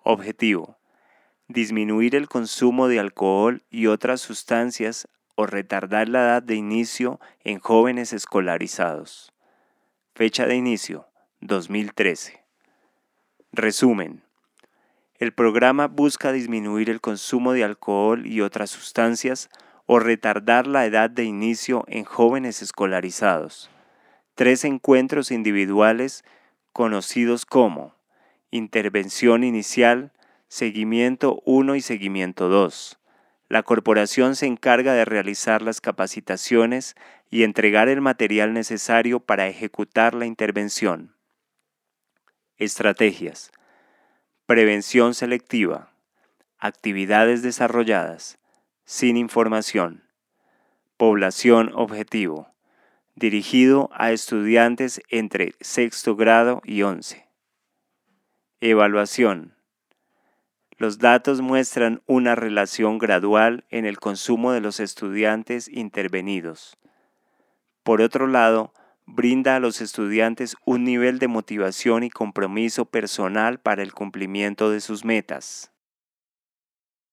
Objetivo: disminuir el consumo de alcohol y otras sustancias o retardar la edad de inicio en jóvenes escolarizados. Fecha de inicio: 2013. Resumen: el programa busca disminuir el consumo de alcohol y otras sustancias o retardar la edad de inicio en jóvenes escolarizados. 3 encuentros individuales conocidos como Intervención Inicial, Seguimiento 1 y Seguimiento 2. La corporación se encarga de realizar las capacitaciones y entregar el material necesario para ejecutar la intervención. Estrategias: prevención selectiva, actividades desarrolladas, sin información, población objetivo, dirigido a estudiantes entre sexto grado y 11. Evaluación: los datos muestran una relación gradual en el consumo de los estudiantes intervenidos. Por otro lado, brinda a los estudiantes un nivel de motivación y compromiso personal para el cumplimiento de sus metas.